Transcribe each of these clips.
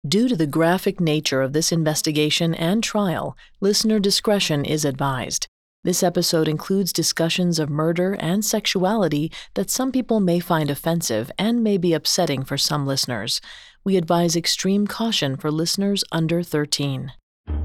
Due to the graphic nature of this investigation and trial, listener discretion is advised. This episode includes discussions of murder and sexuality that some people may find offensive and may be upsetting for some listeners. We advise extreme caution for listeners under 13.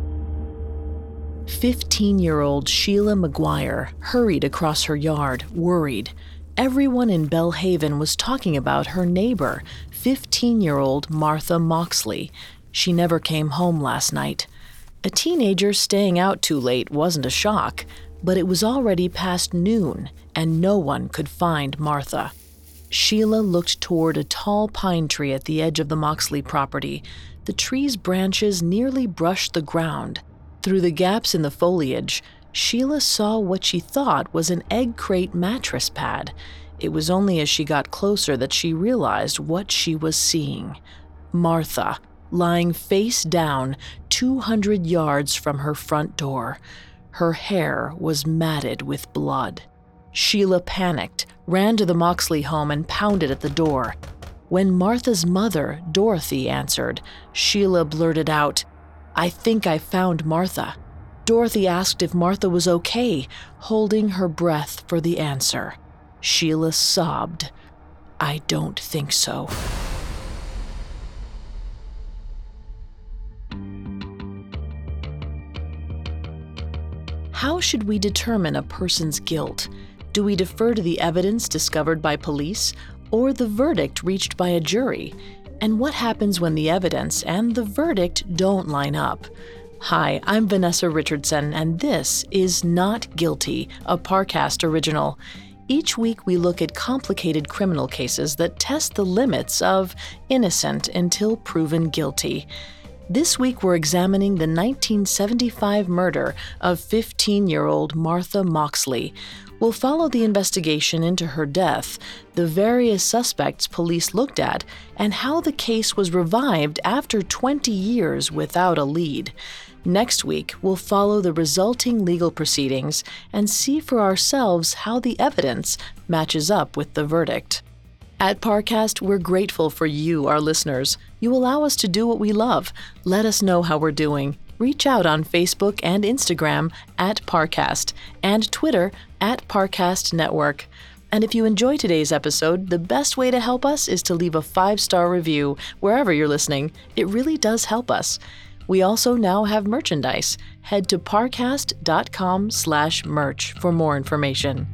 15-year-old Sheila McGuire hurried across her yard, worried. Everyone in Belhaven was talking about her neighbor, 15-year-old Martha Moxley. She never came home last night. A teenager staying out too late wasn't a shock, but it was already past noon, and no one could find Martha. Sheila looked toward a tall pine tree at the edge of the Moxley property. The tree's branches nearly brushed the ground. Through the gaps in the foliage, Sheila saw what she thought was an egg crate mattress pad. It was only as she got closer that she realized what she was seeing. Martha, lying face down 200 yards from her front door. Her hair was matted with blood. Sheila panicked, ran to the Moxley home and pounded at the door. When Martha's mother, Dorothy, answered, Sheila blurted out, "I think I found Martha." Dorothy asked if Martha was okay, holding her breath for the answer. Sheila sobbed, "I don't think so." How should we determine a person's guilt? Do we defer to the evidence discovered by police or the verdict reached by a jury? And what happens when the evidence and the verdict don't line up? Hi, I'm Vanessa Richardson, and this is Not Guilty, a Parcast original. Each week we look at complicated criminal cases that test the limits of innocent until proven guilty. This week we're examining the 1975 murder of 15-year-old Martha Moxley. We'll follow the investigation into her death, the various suspects police looked at, and how the case was revived after 20 years without a lead. Next week, we'll follow the resulting legal proceedings and see for ourselves how the evidence matches up with the verdict. At Parcast, we're grateful for you, our listeners. You allow us to do what we love. Let us know how we're doing. Reach out on Facebook and Instagram at Parcast and Twitter at Parcast Network. And if you enjoy today's episode, the best way to help us is to leave a 5-star review wherever you're listening. It really does help us. We also now have merchandise. Head to parcast.com/merch for more information.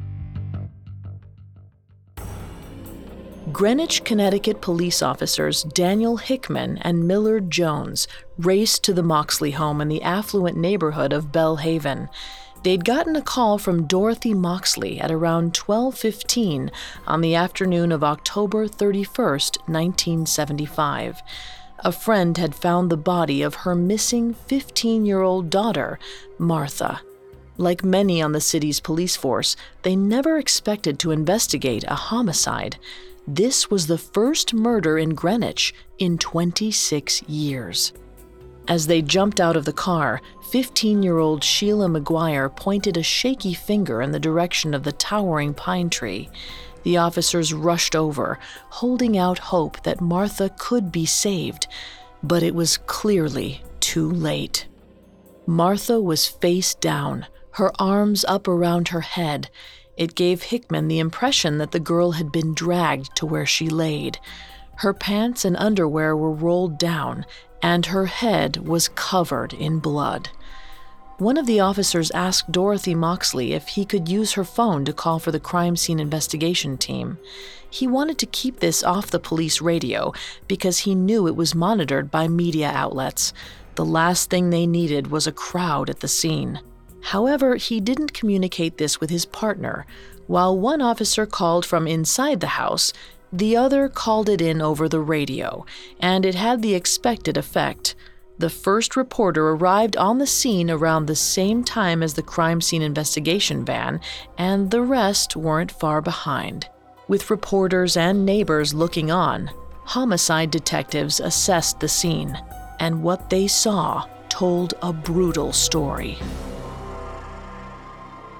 Greenwich, Connecticut police officers Daniel Hickman and Millard Jones raced to the Moxley home in the affluent neighborhood of Belhaven. They'd gotten a call from Dorothy Moxley at around 12:15 on the afternoon of October 31st, 1975. A friend had found the body of her missing 15-year-old daughter, Martha. Like many on the city's police force, they never expected to investigate a homicide. This was the first murder in Greenwich in 26 years. As they jumped out of the car, 15-year-old Sheila McGuire pointed a shaky finger in the direction of the towering pine tree. The officers rushed over, holding out hope that Martha could be saved, but it was clearly too late. Martha was face down, her arms up around her head. It gave Hickman the impression that the girl had been dragged to where she laid. Her pants and underwear were rolled down, and her head was covered in blood. One of the officers asked Dorothy Moxley if he could use her phone to call for the crime scene investigation team. He wanted to keep this off the police radio because he knew it was monitored by media outlets. The last thing they needed was a crowd at the scene. However, he didn't communicate this with his partner. While one officer called from inside the house, the other called it in over the radio, and it had the expected effect. The first reporter arrived on the scene around the same time as the crime scene investigation van, and the rest weren't far behind. With reporters and neighbors looking on, homicide detectives assessed the scene, and what they saw told a brutal story.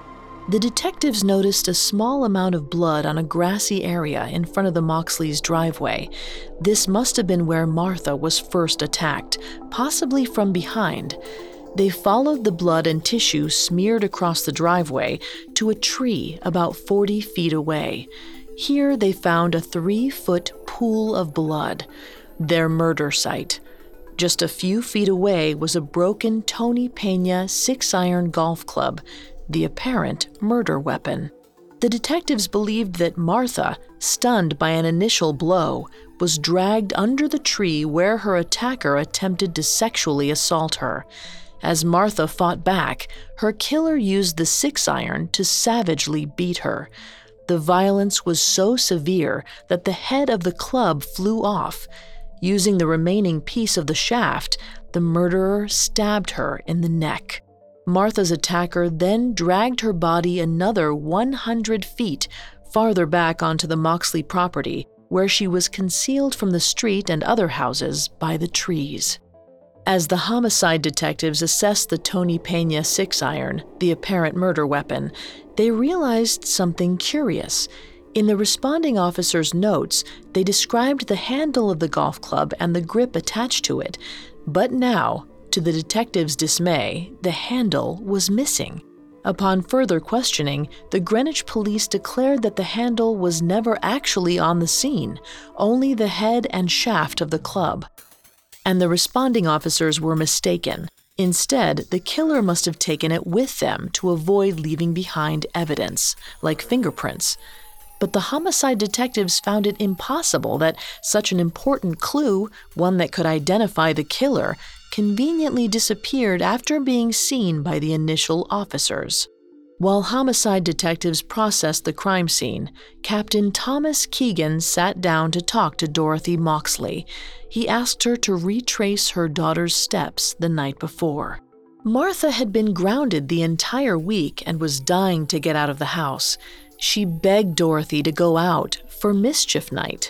The detectives noticed a small amount of blood on a grassy area in front of the Moxleys' driveway. This must have been where Martha was first attacked, possibly from behind. They followed the blood and tissue smeared across the driveway to a tree about 40 feet away. Here they found a 3-foot pool of blood, their murder site. Just a few feet away was a broken Tony Pena 6-iron golf club, the apparent murder weapon. The detectives believed that Martha, stunned by an initial blow, was dragged under the tree where her attacker attempted to sexually assault her. As Martha fought back, her killer used the 6-iron to savagely beat her. The violence was so severe that the head of the club flew off. Using the remaining piece of the shaft, the murderer stabbed her in the neck. Martha's attacker then dragged her body another 100 feet farther back onto the Moxley property, where she was concealed from the street and other houses by the trees. As the homicide detectives assessed the Tony Pena 6-iron, the apparent murder weapon, they realized something curious. In the responding officer's notes, they described the handle of the golf club and the grip attached to it, but now, to the detectives' dismay, the handle was missing. Upon further questioning, the Greenwich police declared that the handle was never actually on the scene, only the head and shaft of the club. And the responding officers were mistaken. Instead, the killer must have taken it with them to avoid leaving behind evidence, like fingerprints. But the homicide detectives found it impossible that such an important clue, one that could identify the killer, conveniently disappeared after being seen by the initial officers. While homicide detectives processed the crime scene, Captain Thomas Keegan sat down to talk to Dorothy Moxley. He asked her to retrace her daughter's steps the night before. Martha had been grounded the entire week and was dying to get out of the house. She begged Dorothy to go out for mischief night.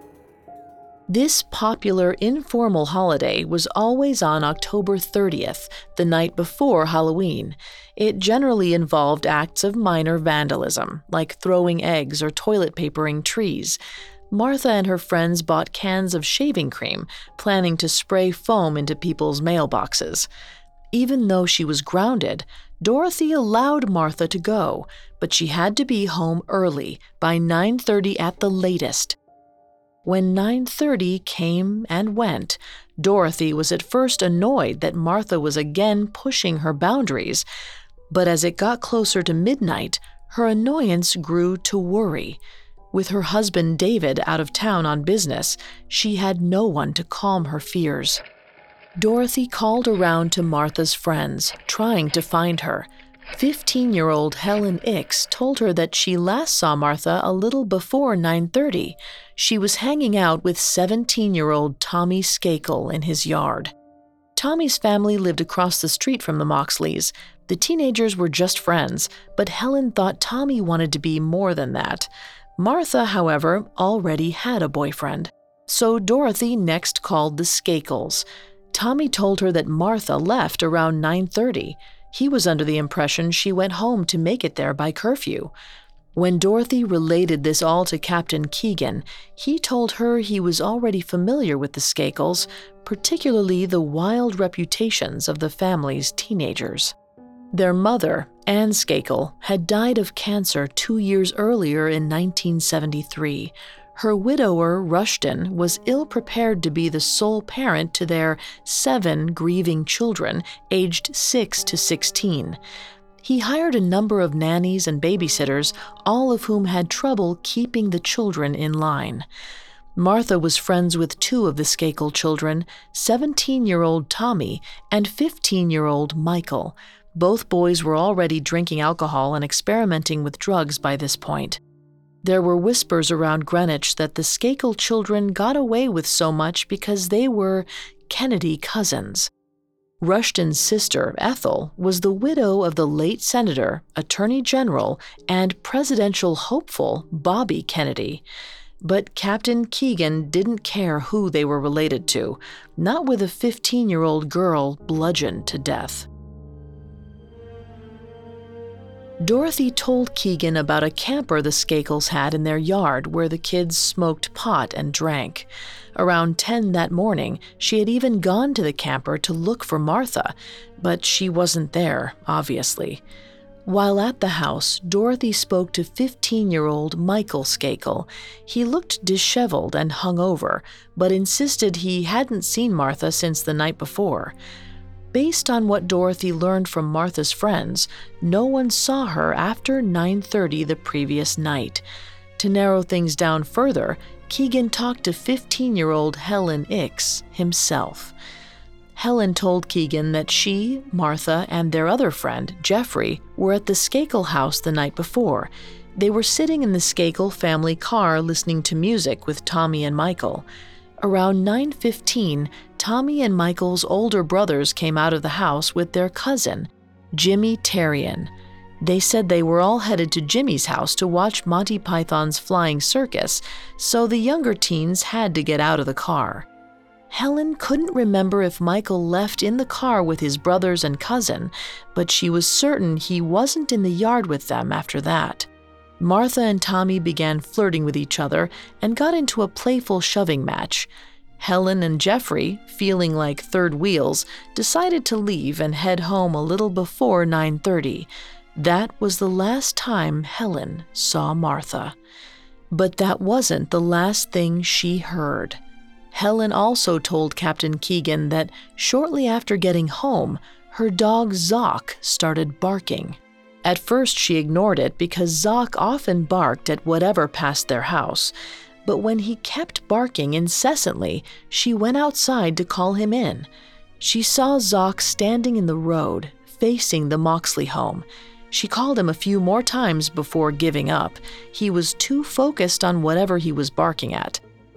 This popular informal holiday was always on October 30th, the night before Halloween. It generally involved acts of minor vandalism, like throwing eggs or toilet papering trees. Martha and her friends bought cans of shaving cream, planning to spray foam into people's mailboxes. Even though she was grounded, Dorothy allowed Martha to go, but she had to be home early, by 9:30 at the latest. When 9:30 came and went, Dorothy was at first annoyed that Martha was again pushing her boundaries, but as it got closer to midnight, her annoyance grew to worry. With her husband David out of town on business, she had no one to calm her fears. Dorothy called around to Martha's friends, trying to find her. 15-year-old Helen Ix told her that she last saw Martha a little before 9:30. She was hanging out with 17-year-old Tommy Skakel in his yard. Tommy's family lived across the street from the Moxleys. The teenagers were just friends, but Helen thought Tommy wanted to be more than that. Martha, however, already had a boyfriend. So Dorothy next called the Skakels. Tommy told her that Martha left around 9:30. He was under the impression she went home to make it there by curfew. When Dorothy related this all to Captain Keegan, he told her he was already familiar with the Skakels, particularly the wild reputations of the family's teenagers. Their mother, Anne Skakel, had died of cancer 2 years earlier in 1973. Her widower, Rushton, was ill-prepared to be the sole parent to their 7 grieving children, aged 6 to 16. He hired a number of nannies and babysitters, all of whom had trouble keeping the children in line. Martha was friends with 2 of the Skakel children, 17-year-old Tommy and 15-year-old Michael. Both boys were already drinking alcohol and experimenting with drugs by this point. There were whispers around Greenwich that the Skakel children got away with so much because they were Kennedy cousins. Rushton's sister, Ethel, was the widow of the late Senator, Attorney General, and presidential hopeful Bobby Kennedy. But Captain Keegan didn't care who they were related to, not with a 15-year-old girl bludgeoned to death. Dorothy told Keegan about a camper the Skakels had in their yard where the kids smoked pot and drank. Around 10 that morning, she had even gone to the camper to look for Martha, but she wasn't there, obviously. While at the house, Dorothy spoke to 15-year-old Michael Skakel. He looked disheveled and hungover, but insisted he hadn't seen Martha since the night before. Based on what Dorothy learned from Martha's friends, no one saw her after 9:30 the previous night. To narrow things down further, Keegan talked to 15-year-old Helen Ix himself. Helen told Keegan that she, Martha, and their other friend, Jeffrey, were at the Skakel house the night before. They were sitting in the Skakel family car listening to music with Tommy and Michael. Around 9:15, Tommy and Michael's older brothers came out of the house with their cousin, Jimmy Terrian. They said they were all headed to Jimmy's house to watch Monty Python's Flying Circus, so the younger teens had to get out of the car. Helen couldn't remember if Michael left in the car with his brothers and cousin, but she was certain he wasn't in the yard with them after that. Martha and Tommy began flirting with each other and got into a playful shoving match. Helen and Jeffrey, feeling like third wheels, decided to leave and head home a little before 9:30. That was the last time Helen saw Martha. But that wasn't the last thing she heard. Helen also told Captain Keegan that shortly after getting home, her dog Zoc started barking. At first, she ignored it because Zoc often barked at whatever passed their house. But when he kept barking incessantly, she went outside to call him in. She saw Zoc standing in the road, facing the Moxley home. She called him a few more times before giving up. He was too focused on whatever he was barking at.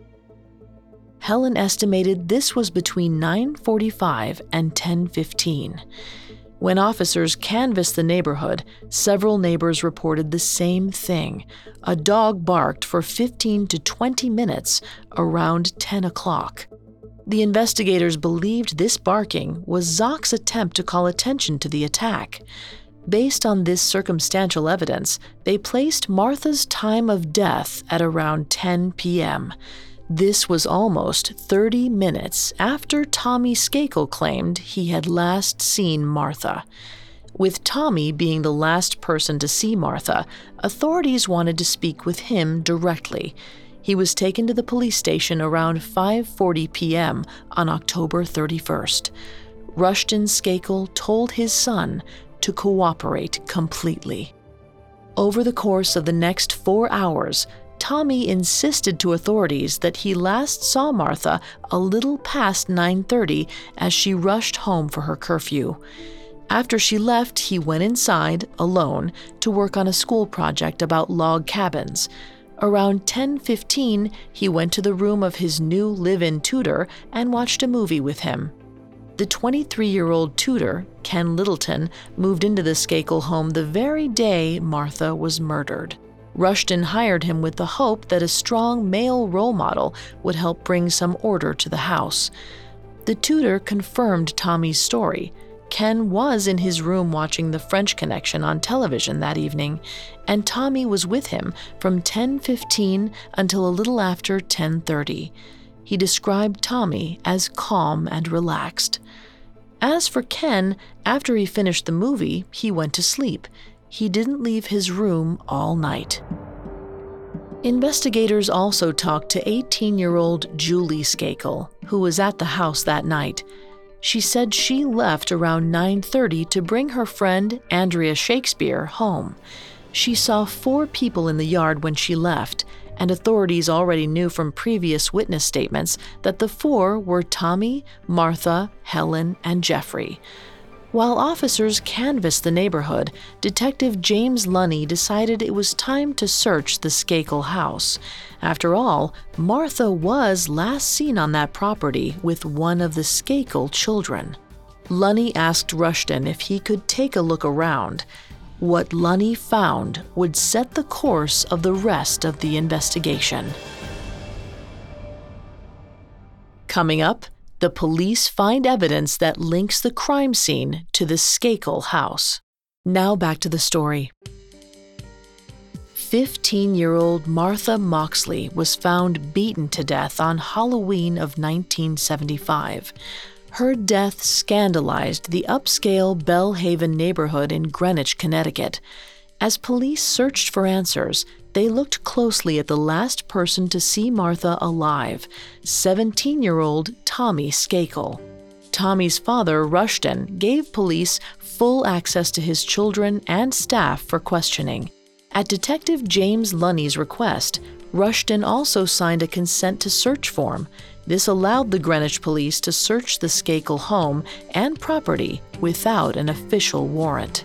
Helen estimated this was between 9:45 and 10:15. When officers canvassed the neighborhood, several neighbors reported the same thing. A dog barked for 15 to 20 minutes around 10 o'clock. The investigators believed this barking was Zoc's attempt to call attention to the attack. Based on this circumstantial evidence, they placed Martha's time of death at around 10 p.m. This was almost 30 minutes after Tommy Skakel claimed he had last seen Martha. With Tommy being the last person to see Martha, authorities wanted to speak with him directly. He was taken to the police station around 5:40 p.m. on October 31st. Rushton Skakel told his son to cooperate completely. Over the course of the next 4 hours, Tommy insisted to authorities that he last saw Martha a little past 9:30 as she rushed home for her curfew. After she left, he went inside, alone, to work on a school project about log cabins. Around 10:15, he went to the room of his new live-in tutor and watched a movie with him. The 23-year-old tutor, Ken Littleton, moved into the Skakel home the very day Martha was murdered. Rushton hired him with the hope that a strong male role model would help bring some order to the house. The tutor confirmed Tommy's story. Ken was in his room watching The French Connection on television that evening, and Tommy was with him from 10:15 until a little after 10:30. He described Tommy as calm and relaxed. As for Ken, after he finished the movie, he went to sleep. He didn't leave his room all night. Investigators also talked to 18-year-old Julie Skakel, who was at the house that night. She said she left around 9:30 to bring her friend, Andrea Shakespeare, home. She saw 4 people in the yard when she left, and authorities already knew from previous witness statements that the 4 were Tommy, Martha, Helen, and Jeffrey. While officers canvassed the neighborhood, Detective James Lunny decided it was time to search the Skakel house. After all, Martha was last seen on that property with one of the Skakel children. Lunny asked Rushton if he could take a look around. What Lunny found would set the course of the rest of the investigation. Coming up, the police find evidence that links the crime scene to the Skakel house. Now back to the story. 15-year-old Martha Moxley was found beaten to death on Halloween of 1975. Her death scandalized the upscale Belle Haven neighborhood in Greenwich, Connecticut. As police searched for answers, they looked closely at the last person to see Martha alive, 17-year-old Tommy Skakel. Tommy's father, Rushton, gave police full access to his children and staff for questioning. At Detective James Lunny's request, Rushton also signed a consent to search form. This allowed the Greenwich police to search the Skakel home and property without an official warrant.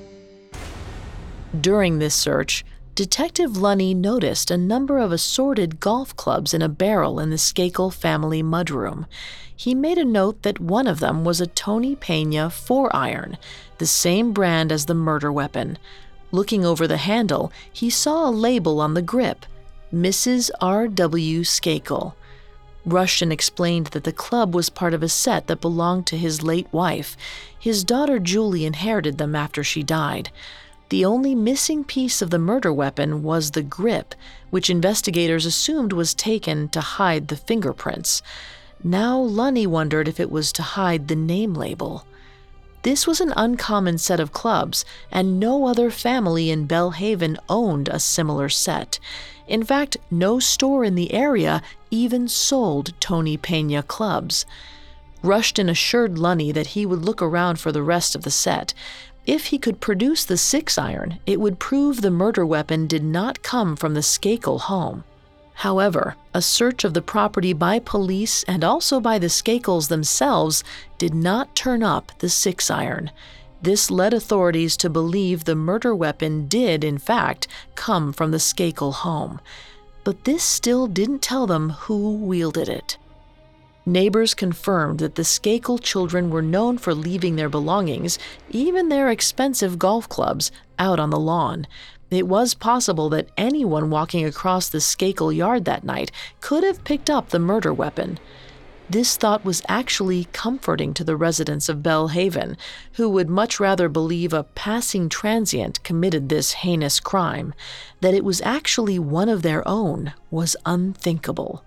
During this search, Detective Lunny noticed a number of assorted golf clubs in a barrel in the Skakel family mudroom. He made a note that one of them was a Tony Pena 4-iron, the same brand as the murder weapon. Looking over the handle, he saw a label on the grip, Mrs. R.W. Skakel. Rushton explained that the club was part of a set that belonged to his late wife. His daughter Julie inherited them after she died. The only missing piece of the murder weapon was the grip, which investigators assumed was taken to hide the fingerprints. Now Lunny wondered if it was to hide the name label. This was an uncommon set of clubs, and no other family in Belle Haven owned a similar set. In fact, no store in the area even sold Tony Pena clubs. Rushton assured Lunny that he would look around for the rest of the set. If he could produce the 6-iron, it would prove the murder weapon did not come from the Skakel home. However, a search of the property by police and also by the Skakels themselves did not turn up the 6-iron. This led authorities to believe the murder weapon did, in fact, come from the Skakel home. But this still didn't tell them who wielded it. Neighbors confirmed that the Skakel children were known for leaving their belongings, even their expensive golf clubs, out on the lawn. It was possible that anyone walking across the Skakel yard that night could have picked up the murder weapon. This thought was actually comforting to the residents of Belle Haven, who would much rather believe a passing transient committed this heinous crime. That it was actually one of their own was unthinkable.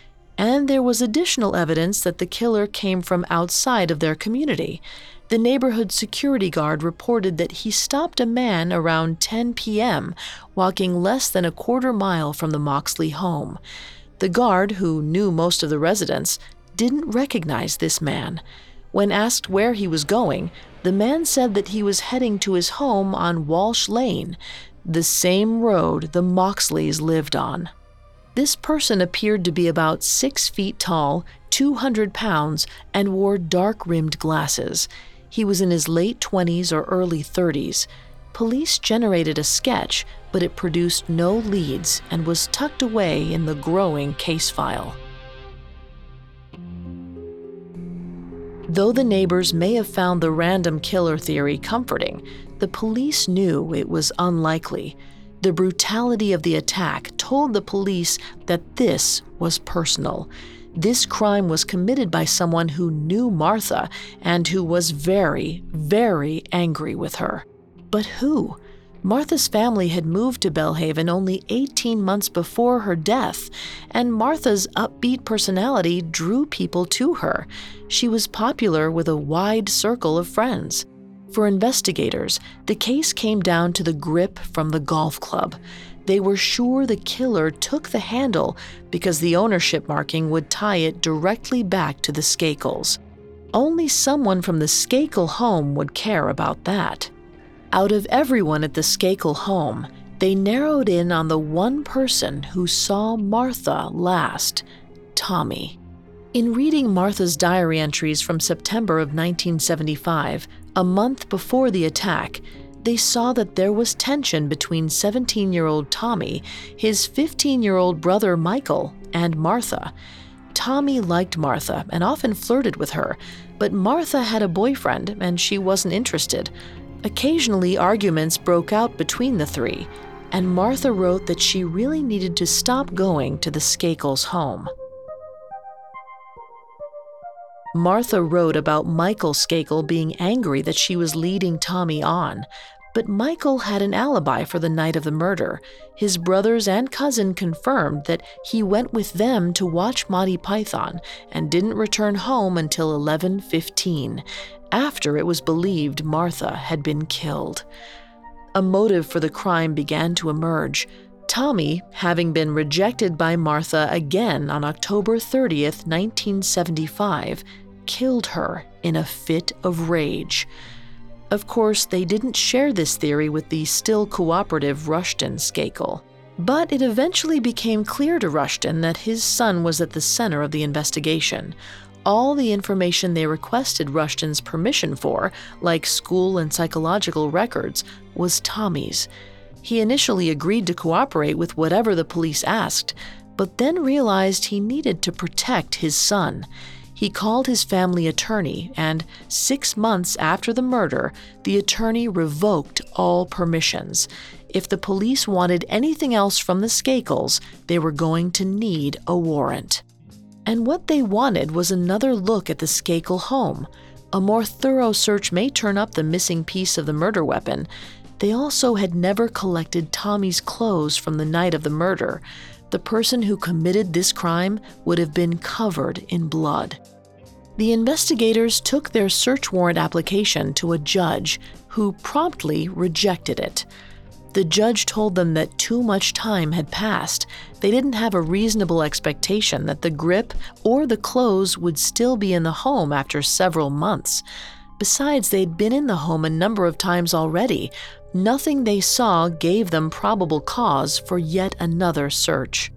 And there was additional evidence that the killer came from outside of their community. The neighborhood security guard reported that he stopped a man around 10 p.m., walking less than a quarter mile from the Moxley home. The guard, who knew most of the residents, didn't recognize this man. When asked where he was going, the man said that he was heading to his home on Walsh Lane, the same road the Moxleys lived on. This person appeared to be about 6 feet tall, 200 pounds, and wore dark-rimmed glasses. He was in his late 20s or early 30s. Police generated a sketch, but it produced no leads and was tucked away in the growing case file. Though the neighbors may have found the random killer theory comforting, the police knew it was unlikely. The brutality of the attack told the police that this was personal. This crime was committed by someone who knew Martha and who was very, very angry with her. But who? Martha's family had moved to Belle Haven only 18 months before her death, and Martha's upbeat personality drew people to her. She was popular with a wide circle of friends. For investigators, the case came down to the grip from the golf club. They were sure the killer took the handle because the ownership marking would tie it directly back to the Skakels. Only someone from the Skakel home would care about that. Out of everyone at the Skakel home, they narrowed in on the one person who saw Martha last, Tommy. In reading Martha's diary entries from September of 1975, a month before the attack, they saw that there was tension between 17-year-old Tommy, his 15-year-old brother Michael, and Martha. Tommy liked Martha and often flirted with her, but Martha had a boyfriend and she wasn't interested. Occasionally, arguments broke out between the three, and Martha wrote that she really needed to stop going to the Skakels' home. Martha wrote about Michael Skakel being angry that she was leading Tommy on. But Michael had an alibi for the night of the murder. His brothers and cousin confirmed that he went with them to watch Monty Python and didn't return home until 11:15, after it was believed Martha had been killed. A motive for the crime began to emerge. Tommy, having been rejected by Martha again on October 30th, 1975, killed her in a fit of rage. Of course, they didn't share this theory with the still cooperative Rushton Skakel. But it eventually became clear to Rushton that his son was at the center of the investigation. All the information they requested Rushton's permission for, like school and psychological records, was Tommy's. He initially agreed to cooperate with whatever the police asked, but then realized he needed to protect his son. He called his family attorney, and 6 months after the murder, the attorney revoked all permissions. If the police wanted anything else from the Skakels, they were going to need a warrant. And what they wanted was another look at the Skakel home. A more thorough search may turn up the missing piece of the murder weapon. They also had never collected Tommy's clothes from the night of the murder. The person who committed this crime would have been covered in blood. The investigators took their search warrant application to a judge, who promptly rejected it. The judge told them that too much time had passed. They didn't have a reasonable expectation that the grip or the clothes would still be in the home after several months. Besides, they'd been in the home a number of times already. Nothing they saw gave them probable cause for yet another search.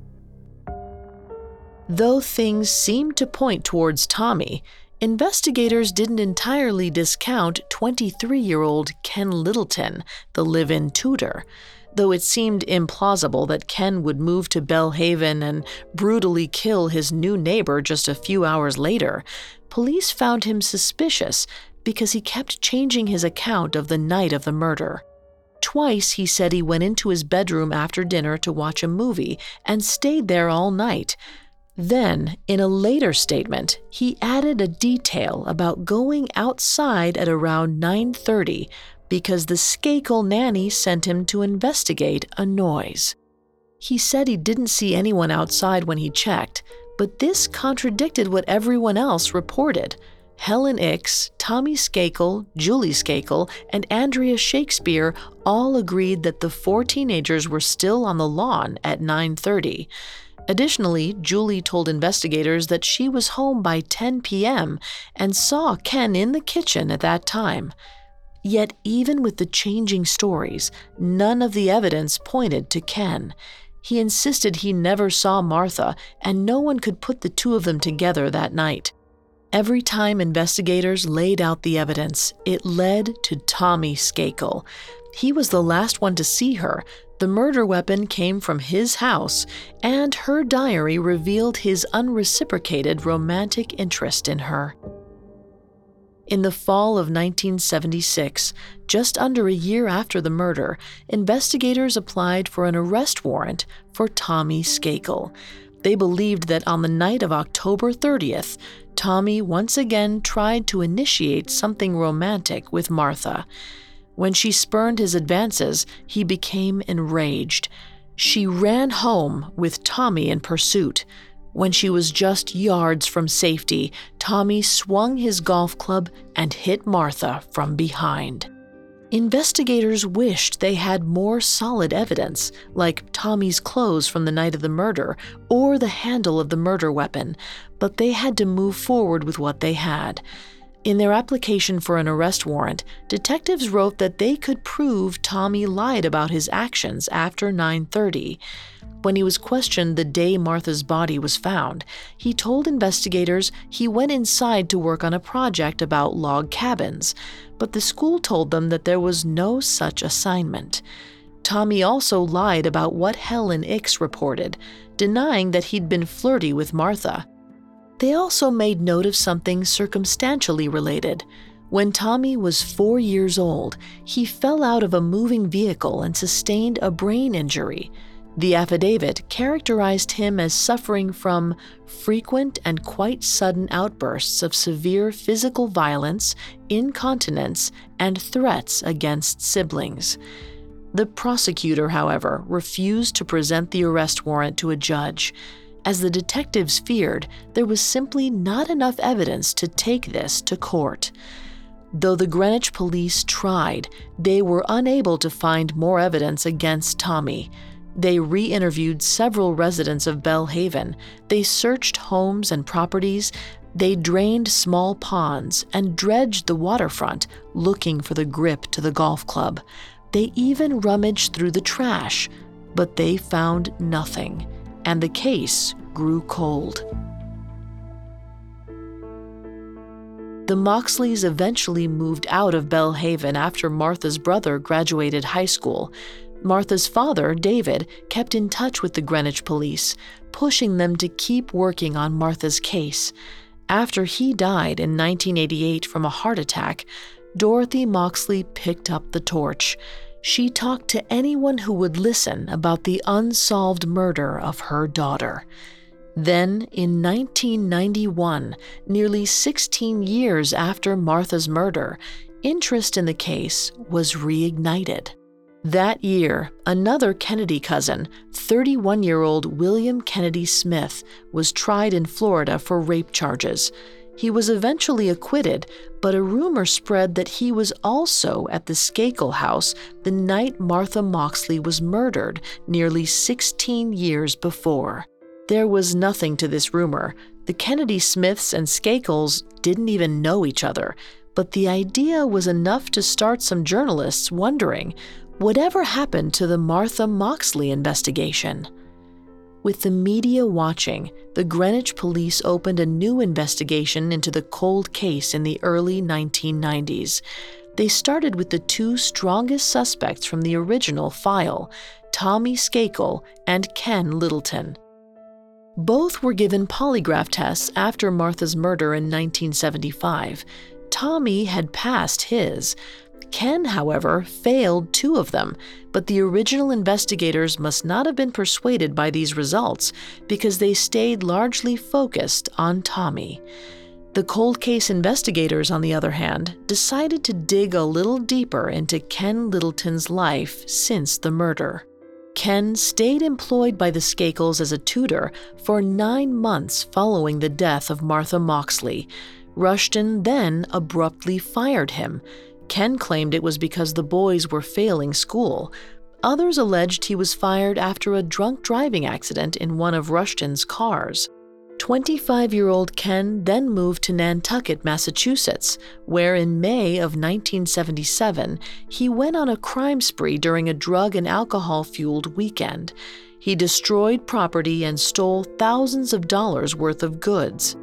Though things seemed to point towards Tommy, investigators didn't entirely discount 23-year-old Ken Littleton, the live-in tutor. Though it seemed implausible that Ken would move to Belhaven and brutally kill his new neighbor just a few hours later, police found him suspicious because he kept changing his account of the night of the murder. Twice he said he went into his bedroom after dinner to watch a movie and stayed there all night. Then, in a later statement, he added a detail about going outside at around 9:30 because the Skakel nanny sent him to investigate a noise. He said he didn't see anyone outside when he checked, but this contradicted what everyone else reported. Helen Ix, Tommy Skakel, Julie Skakel, and Andrea Shakespeare all agreed that the 4 teenagers were still on the lawn at 9:30. Additionally, Julie told investigators that she was home by 10 p.m. and saw Ken in the kitchen at that time. Yet even with the changing stories, none of the evidence pointed to Ken. He insisted he never saw Martha, and no one could put the two of them together that night. Every time investigators laid out the evidence, it led to Tommy Skakel. He was the last one to see her. The murder weapon came from his house, and her diary revealed his unreciprocated romantic interest in her. In the fall of 1976, just under a year after the murder, investigators applied for an arrest warrant for Tommy Skakel. They believed that on the night of October 30th, Tommy once again tried to initiate something romantic with Martha. When she spurned his advances, he became enraged. She ran home with Tommy in pursuit. When she was just yards from safety, Tommy swung his golf club and hit Martha from behind. Investigators wished they had more solid evidence, like Tommy's clothes from the night of the murder or the handle of the murder weapon, but they had to move forward with what they had. In their application for an arrest warrant, detectives wrote that they could prove Tommy lied about his actions after 9:30. When he was questioned the day Martha's body was found, he told investigators he went inside to work on a project about log cabins, but the school told them that there was no such assignment. Tommy also lied about what Helen Ix reported, denying that he'd been flirty with Martha. They also made note of something circumstantially related. When Tommy was 4 years old, he fell out of a moving vehicle and sustained a brain injury. The affidavit characterized him as suffering from frequent and quite sudden outbursts of severe physical violence, incontinence, and threats against siblings. The prosecutor, however, refused to present the arrest warrant to a judge. As the detectives feared, there was simply not enough evidence to take this to court. Though the Greenwich police tried, they were unable to find more evidence against Tommy. They re-interviewed several residents of Belhaven. They searched homes and properties. They drained small ponds and dredged the waterfront, looking for the grip to the golf club. They even rummaged through the trash, but they found nothing, and the case grew cold. The Moxleys eventually moved out of Belhaven after Martha's brother graduated high school. Martha's father, David, kept in touch with the Greenwich police, pushing them to keep working on Martha's case. After he died in 1988 from a heart attack, Dorothy Moxley picked up the torch. She talked to anyone who would listen about the unsolved murder of her daughter. Then, in 1991, nearly 16 years after Martha's murder, interest in the case was reignited. That year, another Kennedy cousin, 31-year-old William Kennedy Smith, was tried in Florida for rape charges. He was eventually acquitted, but a rumor spread that he was also at the Skakel house the night Martha Moxley was murdered nearly 16 years before. There was nothing to this rumor. The Kennedy Smiths and Skakels didn't even know each other, but the idea was enough to start some journalists wondering, whatever happened to the Martha Moxley investigation? With the media watching, the Greenwich police opened a new investigation into the cold case in the early 1990s. They started with the two strongest suspects from the original file, Tommy Skakel and Ken Littleton. Both were given polygraph tests after Martha's murder in 1975. Tommy had passed his. Ken, however, failed 2 of them, but the original investigators must not have been persuaded by these results because they stayed largely focused on Tommy. The cold case investigators, on the other hand, decided to dig a little deeper into Ken Littleton's life since the murder. Ken stayed employed by the Skakels as a tutor for 9 months following the death of Martha Moxley. Rushton then abruptly fired him. Ken claimed it was because the boys were failing school. Others alleged he was fired after a drunk driving accident in one of Rushton's cars. 25-year-old Ken then moved to Nantucket, Massachusetts, where in May of 1977, he went on a crime spree during a drug and alcohol-fueled weekend. He destroyed property and stole thousands of dollars worth of goods.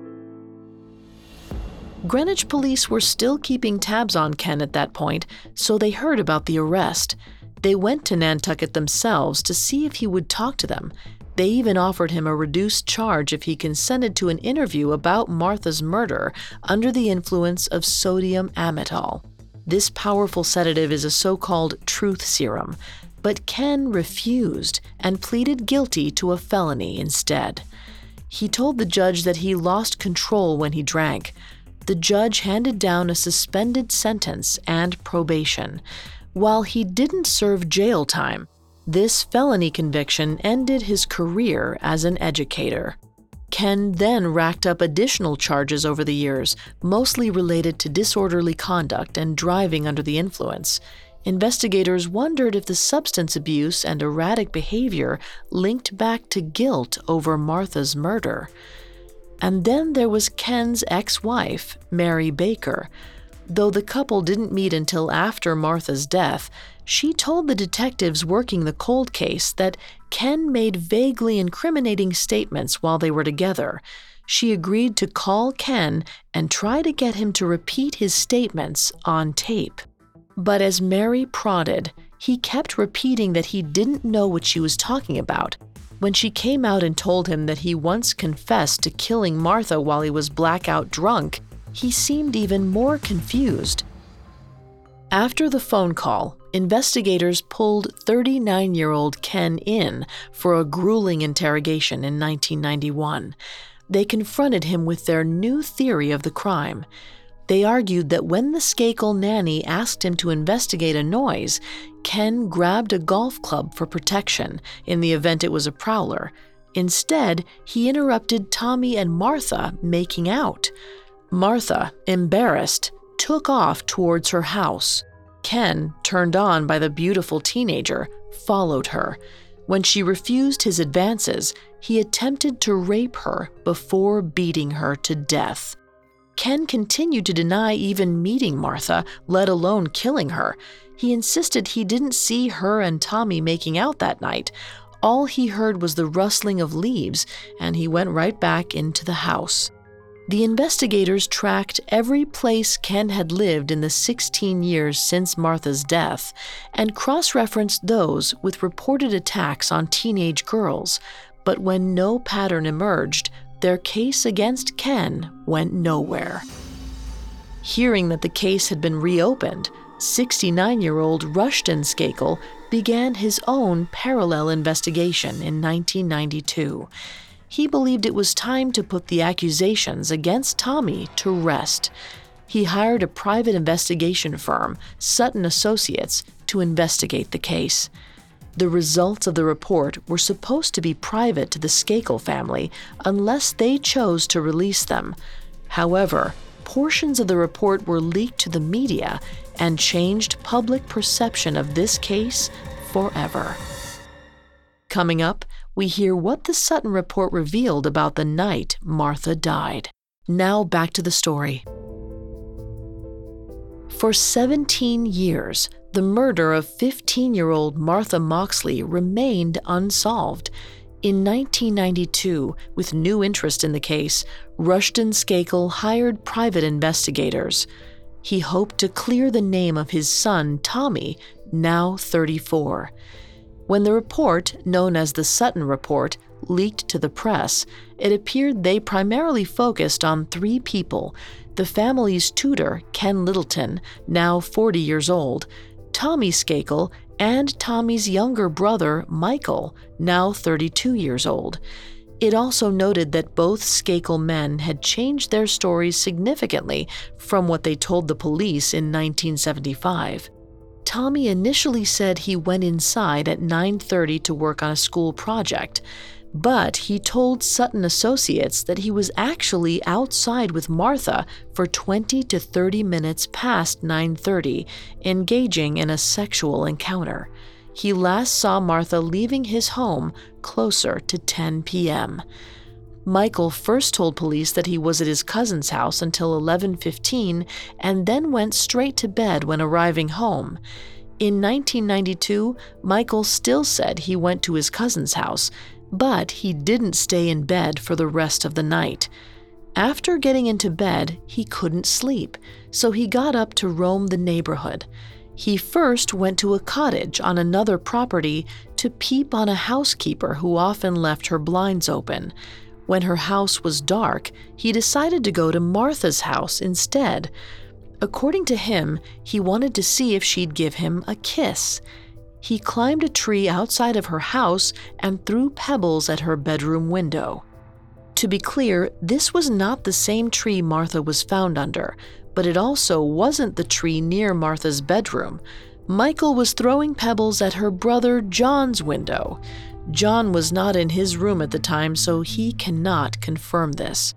Greenwich police were still keeping tabs on Ken at that point, so they heard about the arrest. They went to Nantucket themselves to see if he would talk to them. They even offered him a reduced charge if he consented to an interview about Martha's murder under the influence of sodium amytal. This powerful sedative is a so-called truth serum, but Ken refused and pleaded guilty to a felony instead. He told the judge that he lost control when he drank. The judge handed down a suspended sentence and probation. While he didn't serve jail time, this felony conviction ended his career as an educator. Ken then racked up additional charges over the years, mostly related to disorderly conduct and driving under the influence. Investigators wondered if the substance abuse and erratic behavior linked back to guilt over Martha's murder. And then there was Ken's ex-wife, Mary Baker. Though the couple didn't meet until after Martha's death, she told the detectives working the cold case that Ken made vaguely incriminating statements while they were together. She agreed to call Ken and try to get him to repeat his statements on tape. But as Mary prodded, he kept repeating that he didn't know what she was talking about. When she came out and told him that he once confessed to killing Martha while he was blackout drunk, he seemed even more confused. After the phone call, investigators pulled 39-year-old Ken in for a grueling interrogation in 1991. They confronted him with their new theory of the crime. They argued that when the Skakel nanny asked him to investigate a noise, Ken grabbed a golf club for protection in the event it was a prowler. Instead, he interrupted Tommy and Martha making out. Martha, embarrassed, took off towards her house. Ken, turned on by the beautiful teenager, followed her. When she refused his advances, he attempted to rape her before beating her to death. Ken continued to deny even meeting Martha, let alone killing her. He insisted he didn't see her and Tommy making out that night. All he heard was the rustling of leaves, and he went right back into the house. The investigators tracked every place Ken had lived in the 16 years since Martha's death and cross-referenced those with reported attacks on teenage girls. But when no pattern emerged, their case against Ken went nowhere. Hearing that the case had been reopened, 69-year-old Rushton Skakel began his own parallel investigation in 1992. He believed it was time to put the accusations against Tommy to rest. He hired a private investigation firm, Sutton Associates, to investigate the case. The results of the report were supposed to be private to the Skakel family unless they chose to release them. However, portions of the report were leaked to the media and changed public perception of this case forever. Coming up, we hear what the Sutton report revealed about the night Martha died. Now back to the story. For 17 years, the murder of 15-year-old Martha Moxley remained unsolved. In 1992, with new interest in the case, Rushton Skakel hired private investigators. He hoped to clear the name of his son, Tommy, now 34. When the report, known as the Sutton Report, leaked to the press, it appeared they primarily focused on 3 people: the family's tutor, Ken Littleton, now 40 years old, Tommy Skakel, and Tommy's younger brother, Michael, now 32 years old. It also noted that both Skakel men had changed their stories significantly from what they told the police in 1975. Tommy initially said he went inside at 9:30 to work on a school project, but he told Sutton Associates that he was actually outside with Martha for 20 to 30 minutes past 9:30, engaging in a sexual encounter. He last saw Martha leaving his home closer to 10 p.m. Michael first told police that he was at his cousin's house until 11:15 and then went straight to bed when arriving home. In 1992, Michael still said he went to his cousin's house, but he didn't stay in bed for the rest of the night. After getting into bed, he couldn't sleep, so he got up to roam the neighborhood. He first went to a cottage on another property to peep on a housekeeper who often left her blinds open. When her house was dark, he decided to go to Martha's house instead. According to him, he wanted to see if she'd give him a kiss. He climbed a tree outside of her house and threw pebbles at her bedroom window. To be clear, this was not the same tree Martha was found under, but it also wasn't the tree near Martha's bedroom. Michael was throwing pebbles at her brother John's window. John was not in his room at the time, so he cannot confirm this.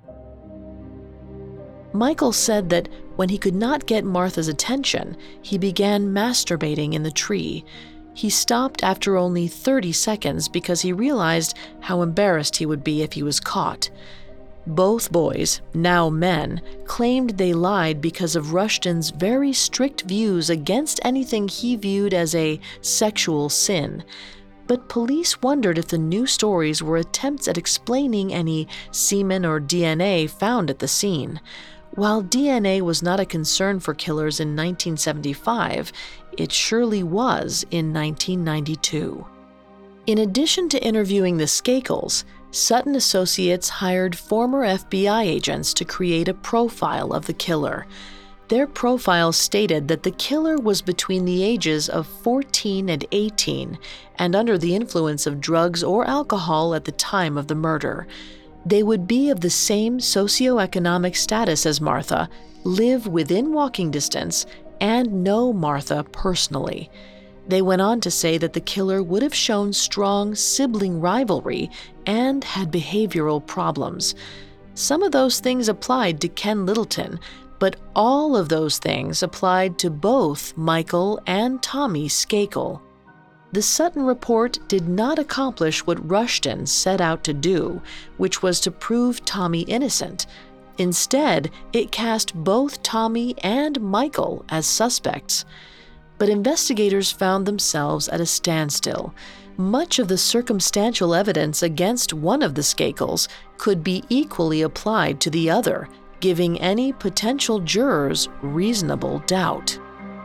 Michael said that when he could not get Martha's attention, he began masturbating in the tree. He stopped after only 30 seconds because he realized how embarrassed he would be if he was caught. Both boys, now men, claimed they lied because of Rushton's very strict views against anything he viewed as a sexual sin. But police wondered if the new stories were attempts at explaining any semen or DNA found at the scene. While DNA was not a concern for killers in 1975, it surely was in 1992. In addition to interviewing the Skakels, Sutton Associates hired former FBI agents to create a profile of the killer. Their profile stated that the killer was between the ages of 14 and 18 and under the influence of drugs or alcohol at the time of the murder. They would be of the same socioeconomic status as Martha, live within walking distance, and know Martha personally. They went on to say that the killer would have shown strong sibling rivalry and had behavioral problems. Some of those things applied to Ken Littleton, but all of those things applied to both Michael and Tommy Skakel. The Sutton report did not accomplish what Rushton set out to do, which was to prove Tommy innocent. Instead, it cast both Tommy and Michael as suspects. But investigators found themselves at a standstill. Much of the circumstantial evidence against one of the Skakels could be equally applied to the other, giving any potential jurors reasonable doubt.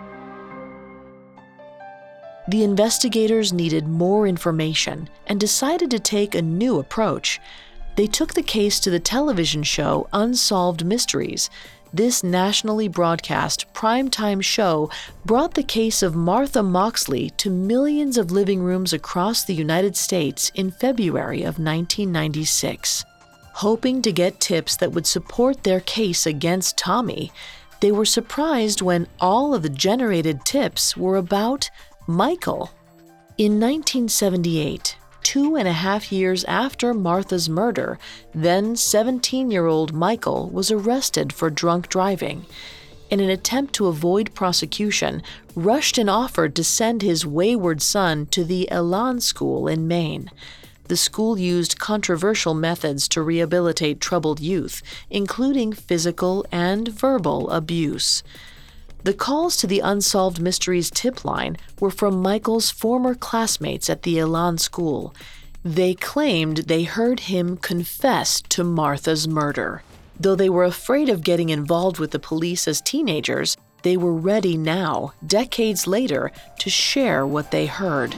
The investigators needed more information and decided to take a new approach. They took the case to the television show Unsolved Mysteries. This nationally broadcast primetime show brought the case of Martha Moxley to millions of living rooms across the United States in February of 1996. Hoping to get tips that would support their case against Tommy, they were surprised when all of the generated tips were about Michael. In 1978, 2.5 years after Martha's murder, then 17-year-old Michael was arrested for drunk driving. In an attempt to avoid prosecution, Rushton offered to send his wayward son to the Elan School in Maine. The school used controversial methods to rehabilitate troubled youth, including physical and verbal abuse. The calls to the Unsolved Mysteries tip line were from Michael's former classmates at the Elan School. They claimed they heard him confess to Martha's murder. Though they were afraid of getting involved with the police as teenagers, they were ready now, decades later, to share what they heard.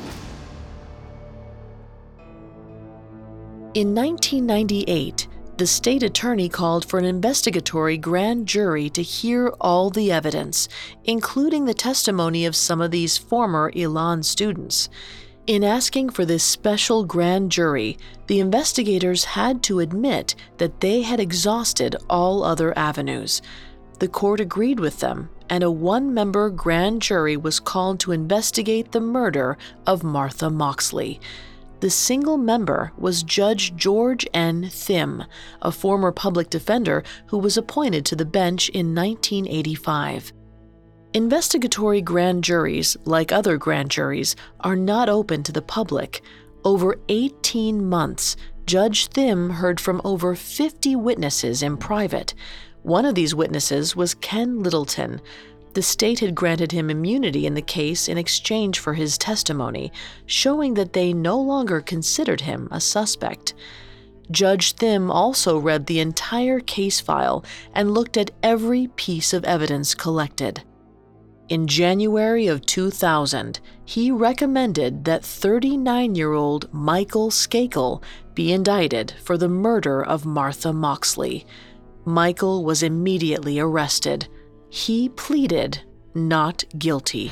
In 1998, the state attorney called for an investigatory grand jury to hear all the evidence, including the testimony of some of these former Elan students. In asking for this special grand jury, the investigators had to admit that they had exhausted all other avenues. The court agreed with them, and a one-member grand jury was called to investigate the murder of Martha Moxley. The single member was Judge George N. Thim, a former public defender who was appointed to the bench in 1985. Investigatory grand juries, like other grand juries, are not open to the public. Over 18 months, Judge Thim heard from over 50 witnesses in private. One of these witnesses was Ken Littleton. The state had granted him immunity in the case in exchange for his testimony, showing that they no longer considered him a suspect. Judge Thim also read the entire case file and looked at every piece of evidence collected. In January of 2000, he recommended that 39-year-old Michael Skakel be indicted for the murder of Martha Moxley. Michael was immediately arrested. He pleaded not guilty.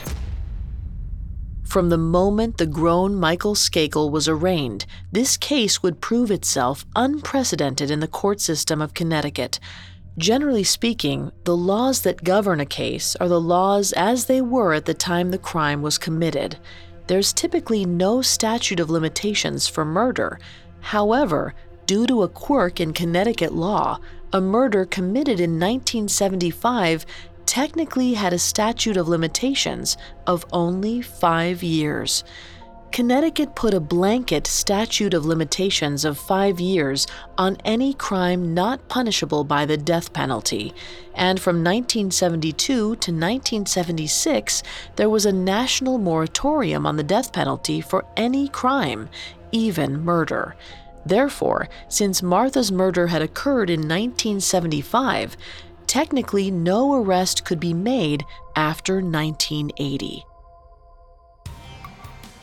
From the moment the grown Michael Skakel was arraigned, this case would prove itself unprecedented in the court system of Connecticut. Generally speaking, the laws that govern a case are the laws as they were at the time the crime was committed. There's typically no statute of limitations for murder. However, due to a quirk in Connecticut law, a murder committed in 1975 technically had a statute of limitations of only 5 years. Connecticut put a blanket statute of limitations of 5 years on any crime not punishable by the death penalty, and from 1972 to 1976, there was a national moratorium on the death penalty for any crime, even murder. Therefore, since Martha's murder had occurred in 1975, technically no arrest could be made after 1980.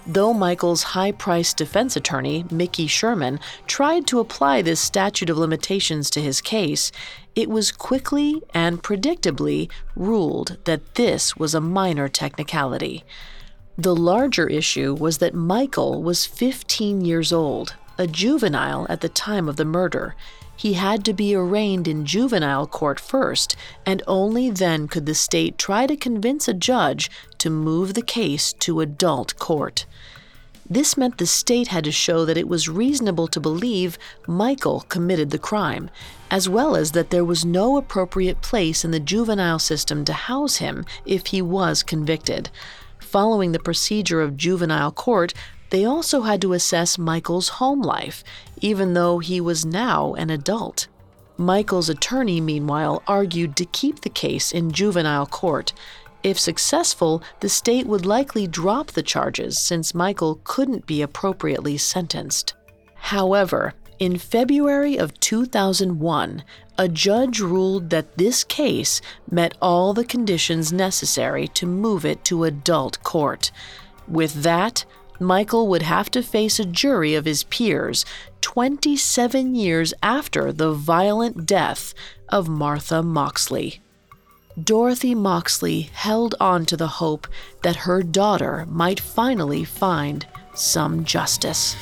Though Michael's high-priced defense attorney, Mickey Sherman, tried to apply this statute of limitations to his case, it was quickly and predictably ruled that this was a minor technicality. The larger issue was that Michael was 15 years old, a juvenile at the time of the murder. He had to be arraigned in juvenile court first, and only then could the state try to convince a judge to move the case to adult court. This meant the state had to show that it was reasonable to believe Michael committed the crime, as well as that there was no appropriate place in the juvenile system to house him if he was convicted. Following the procedure of juvenile court, they also had to assess Michael's home life, even though he was now an adult. Michael's attorney, meanwhile, argued to keep the case in juvenile court. If successful, the state would likely drop the charges since Michael couldn't be appropriately sentenced. However, in February of 2001, a judge ruled that this case met all the conditions necessary to move it to adult court. With that, Michael would have to face a jury of his peers 27 years after the violent death of Martha Moxley. Dorothy Moxley held on to the hope that her daughter might finally find some justice.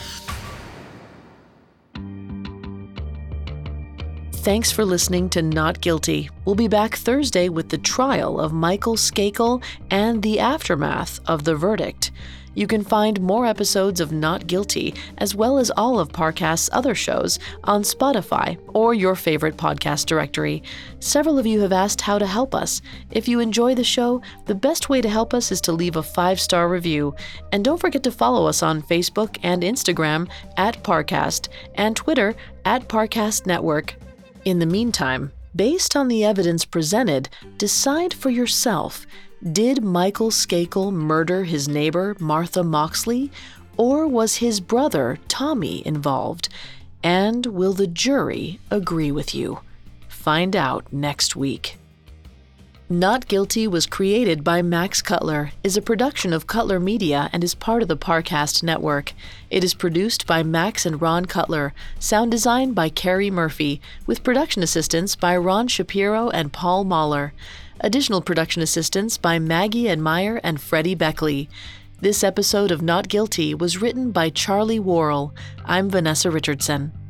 Thanks for listening to Not Guilty. We'll be back Thursday with the trial of Michael Skakel and the aftermath of the verdict. You can find more episodes of Not Guilty, as well as all of Parcast's other shows, on Spotify or your favorite podcast directory. Several of you have asked how to help us. If you enjoy the show, the best way to help us is to leave a 5-star review. And don't forget to follow us on Facebook and Instagram @Parcast and Twitter @Parcast Network. In the meantime, based on the evidence presented, decide for yourself. Did Michael Skakel murder his neighbor, Martha Moxley, or was his brother, Tommy, involved? And will the jury agree with you? Find out next week. Not Guilty was created by Max Cutler, is a production of Cutler Media, and is part of the Parcast Network. It is produced by Max and Ron Cutler, sound design by Carrie Murphy, with production assistance by Ron Shapiro and Paul Mahler. Additional production assistance by Maggie Admire and Freddie Beckley. This episode of Not Guilty was written by Charlie Worrell. I'm Vanessa Richardson.